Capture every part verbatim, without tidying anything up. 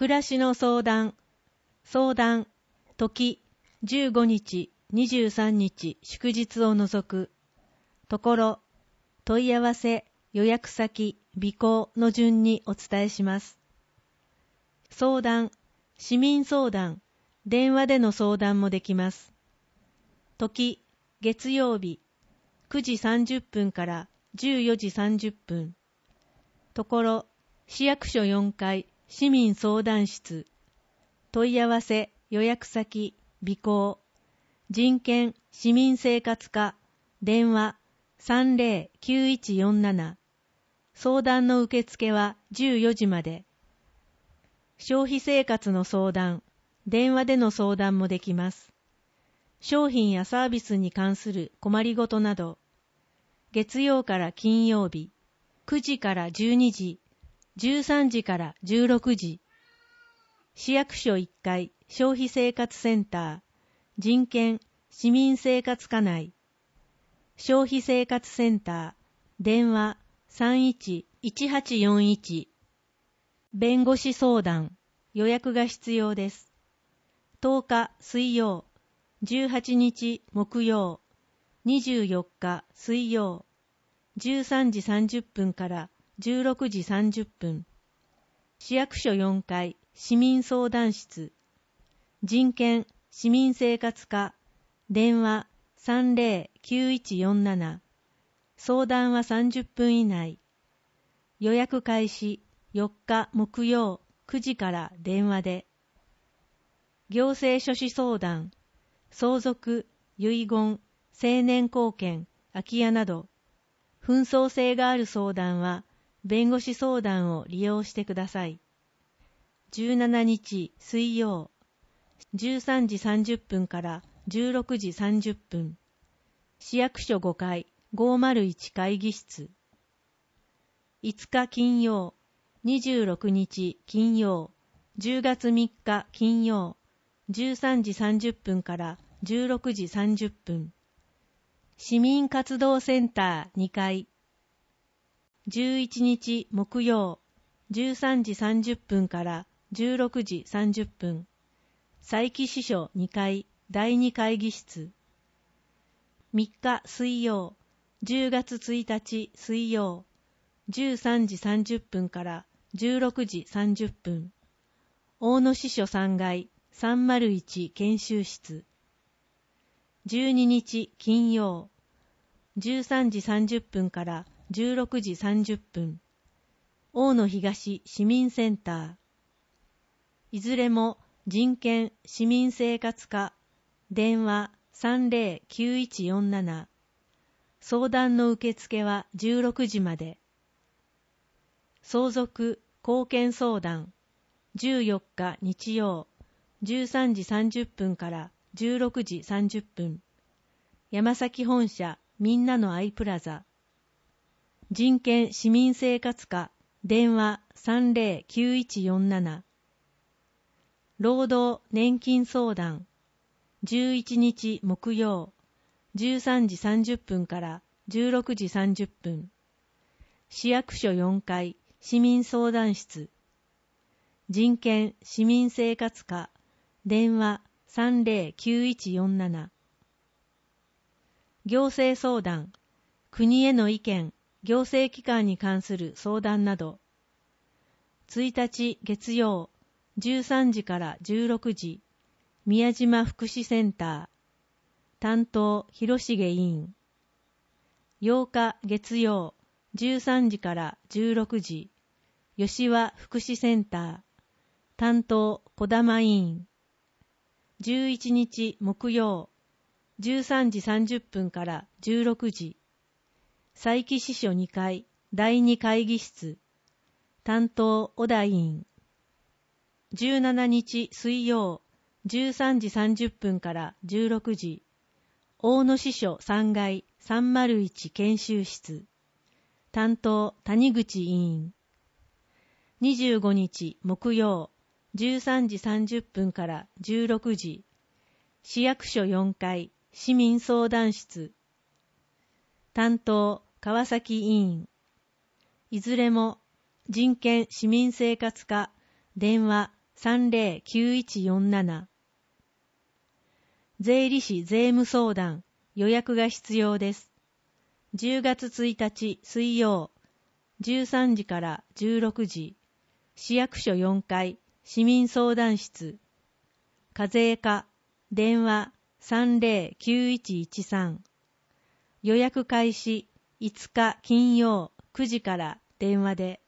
暮らしの相談、相談、時、じゅうごにち、にじゅうさんにち、祝日を除く、ところ、問い合わせ、予約先、備考の順にお伝えします。相談、市民相談、電話での相談もできます。時、月曜日、くじさんじゅっぷんからじゅうよじさんじゅっぷん。ところ、市役所よんかい、市民相談室。問い合わせ、予約先、備考。人権、市民生活課、電話 さんぜろきゅういちよんなな。相談の受付はじゅうよじまで。消費生活の相談、電話での相談もできます。商品やサービスに関する困りごとなど、月曜から金曜日、くじからじゅうにじ、じゅうさんじからじゅうろくじ、市役所いっかい消費生活センター、人権市民生活課内、消費生活センター、電話 さんいちいちはちよんいち、弁護士相談、予約が必要です。とおか水曜、じゅうはちにち木曜、にじゅうよっか水曜、じゅうさんじさんじゅっぷんからじゅうろくじさんじゅっぷん、市役所よんかい市民相談室、人権市民生活課、電話 さんぜろきゅういちよんなな、相談はさんじゅっぷん以内、予約開始よっか木曜くじから電話で、行政書士相談、相続、遺言、成年後見、空き家など、紛争性がある相談は、弁護士相談を利用してください。じゅうしちにち水曜、じゅうさんじさんじゅっぷんからじゅうろくじさんじゅっぷん、市役所ごかいごーまるいち会議室。いつか金曜、にじゅうろくにち金曜、じゅうがつみっか金曜、じゅうさんじさんじゅっぷんからじゅうろくじさんじゅっぷん、市民活動センターにかい、じゅういちにち木曜、じゅうさんじさんじゅっぷんからじゅうろくじさんじゅっぷん、佐伯支所にかいだいに会議室。みっか水曜、じゅうがつついたち水曜、じゅうさんじさんじゅっぷんからじゅうろくじさんじゅっぷん、大野支所さんがいさんまるいち研修室。じゅうににち金曜、じゅうさんじさんじゅっぷんからじゅうろくじさんじゅっぷん、大野東市民センター。いずれも人権市民生活課、電話 さんぜろきゅういちよんなな。相談の受付はじゅうろくじまで。相続後見相談、じゅうよっか日曜、じゅうさんじさんじゅっぷんからじゅうろくじさんじゅっぷん、山崎本社みんなのアイプラザ。人権市民生活課、電話 さんぜろきゅういちよんなな。労働年金相談、じゅういちにち木曜、じゅうさんじさんじゅっぷんからじゅうろくじさんじゅっぷん、市役所よんかい市民相談室。人権市民生活課、電話 さんぜろきゅういちよんなな。行政相談、国への意見、行政機関に関する相談など。ついたち月曜、じゅうさんじからじゅうろくじ、宮島福祉センター、担当広重委員。ようか月曜、じゅうさんじからじゅうろくじ、吉和福祉センター、担当小玉委員。じゅういちにち木曜、じゅうさんじさんじゅっぷんからじゅうろくじ、佐伯支所にかいだいに会議室、担当小田委員。じゅうしちにち水曜、じゅうさんじさんじゅっぷんからじゅうろくじ、大野支所さんがいさんまるいち研修室、担当谷口委員。にじゅうごにち木曜、じゅうさんじさんじゅっぷんからじゅうろくじ、市役所よんかい市民相談室、担当川崎委員。いずれも人権市民生活課、電話さんぜろきゅういちよんなな。税理士税務相談、予約が必要です。じゅうがつついたち水曜、じゅうさんじからじゅうろくじ、市役所よんかい、市民相談室。課税課、電話さんぜろきゅういちいちさん。予約開始いつか金曜くじから電話で。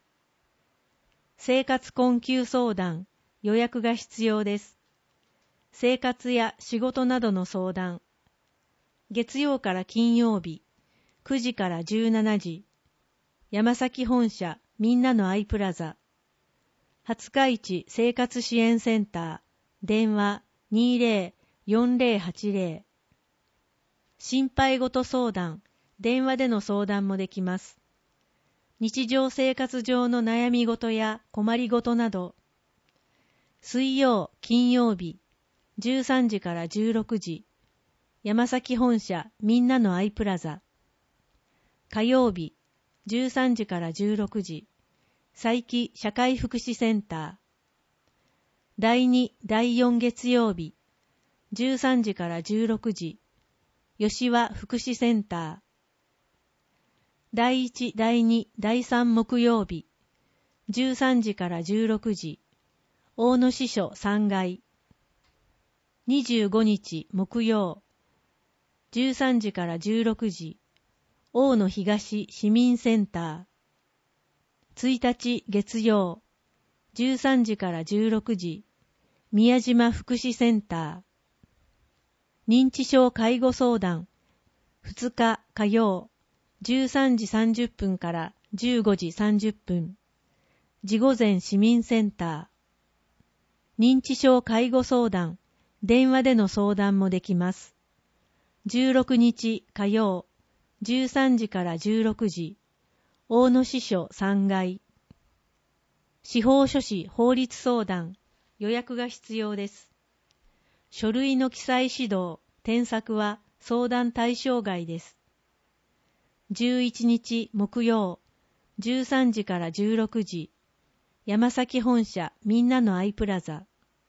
生活困窮相談、予約が必要です。生活や仕事などの相談。月曜から金曜日、くじからじゅうしちじ。山崎本社みんなのアイプラザ。廿日市生活支援センター、電話にぜろよんぜろはちぜろ。心配事相談、電話での相談もできます。日常生活上の悩み事や困り事など。水曜、金曜日、じゅうさんじからじゅうろくじ。山崎本社みんなのアイプラザ。火曜日、じゅうさんじからじゅうろくじ。佐伯社会福祉センター。だいに、だいよん月曜日、じゅうさんじからじゅうろくじ。吉和福祉センター。だいいち、だいに、だいさん木曜日、じゅうさんじからじゅうろくじ。大野支所さんがい。にじゅうごにち木曜、じゅうさんじからじゅうろくじ。大野東市民センター。ついたち月曜、じゅうさんじからじゅうろくじ。宮島福祉センター。認知症介護相談、ふつか火曜、じゅうさんじさんじゅっぷんからじゅうごじさんじゅっぷん。地御前市民センター。認知症介護相談、電話での相談もできます。じゅうろくにち火曜、じゅうさんじからじゅうろくじ。大野支所さんがい。司法書士法律相談、予約が必要です。書類の記載指導、添削は相談対象外です。じゅういちにち木曜、じゅうさんじからじゅうろくじ。山崎本社みんなのアイプラザ。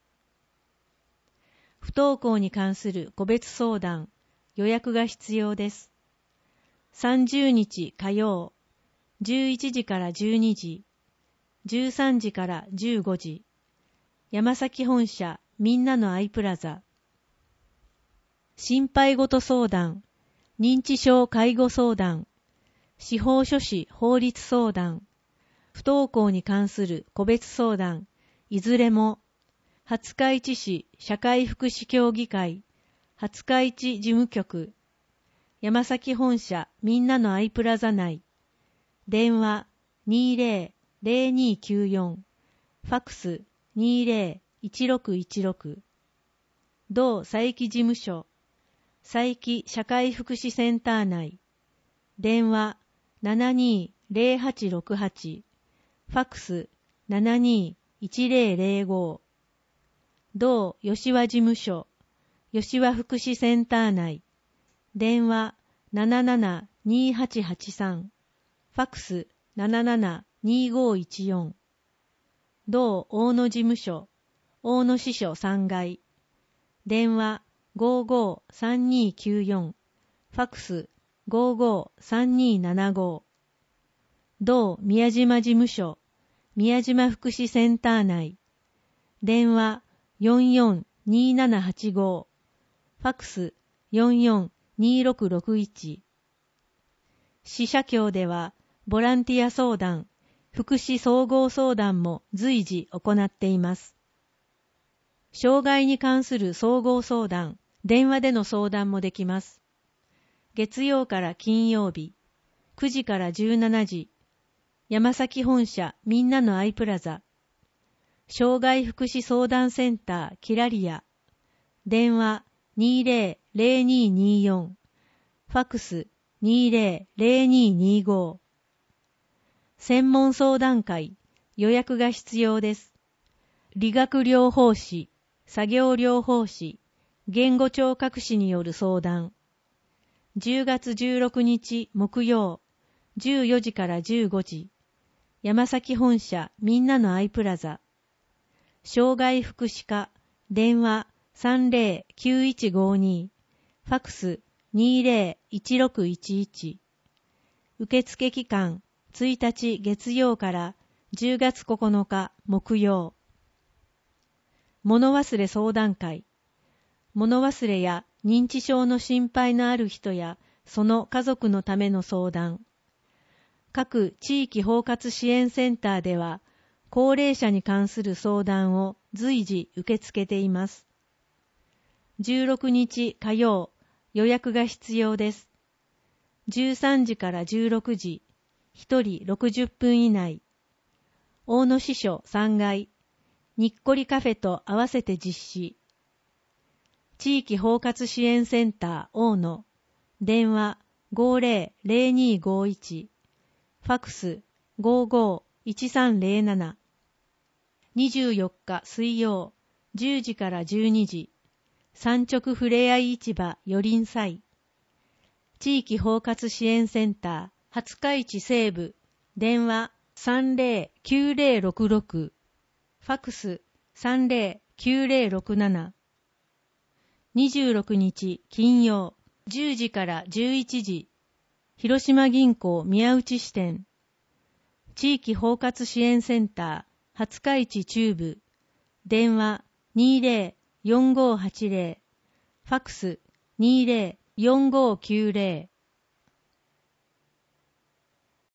不登校に関する個別相談、予約が必要です。さんじゅうにち火曜、じゅういちじからじゅうにじ、じゅうさんじからじゅうごじ。山崎本社みんなのアイプラザ。心配事相談、認知症介護相談、司法書士法律相談、不登校に関する個別相談、いずれも、廿日市市社会福祉協議会、廿日市事務局、山崎本社みんなのアイプラザ内、電話にぜろぜろにきゅうよん、ファクスにぜろいちろくいちろく、同佐伯事務所、佐伯社会福祉センター内、電話ななにぜろはちろくはち、ファクスななにいちぜろぜろご、同吉和事務所、吉和福祉センター内、電話ななななにはちはちさん、ファクスななななにごいちよん、同大野事務所、大野支所さんがい、電話ごごさんにきゅうよん、ファクスごごさんにななご、同宮島事務所、宮島福祉センター内、電話よんよんにななはちご、ファクスよんよんにろくろくいち。市社協ではボランティア相談、福祉総合相談も随時行っています。障害に関する総合相談、電話での相談もできます。月曜から金曜日、くじからじゅうしちじ、山崎本社みんなのアイプラザ、障害福祉相談センターキラリア、電話にぜろぜろにによん、ファクスにぜろぜろににご。専門相談会、予約が必要です。理学療法士、作業療法士、言語聴覚士による相談。じゅうがつじゅうろくにち木曜、じゅうよじからじゅうごじ。山崎本社みんなのアイプラザ。 障害福祉課、電話 さんゼロきゅういちごに、ファクス にゼロいちろくいちいち。受付期間いちにち月曜からじゅうがつここのか木曜。物忘れ相談会。物忘れや認知症の心配のある人やその家族のための相談。各地域包括支援センターでは、高齢者に関する相談を随時受け付けています。じゅうろくにち火曜、予約が必要です。じゅうさんじからじゅうろくじ、ひとりろくじゅっぷん以内。大野支所さんがい、にっこりカフェと合わせて実施。地域包括支援センター大野、電話 ごゼロゼロにごいち、ファクス ごーごーいちさんゼロなな。にじゅうよっか水曜、じゅうじからじゅうにじ、産直ふれあい市場よりん祭。地域包括支援センター廿日市西部、電話 さんゼロきゅうゼロろくろく、ファクス さんゼロきゅうゼロろくなな。にじゅうろくにち金曜、じゅうじからじゅういちじ、広島銀行宮内支店。地域包括支援センター廿日市中部、電話 にゼロよんごーはちゼロ、ファクス にゼロよんごーきゅうゼロ。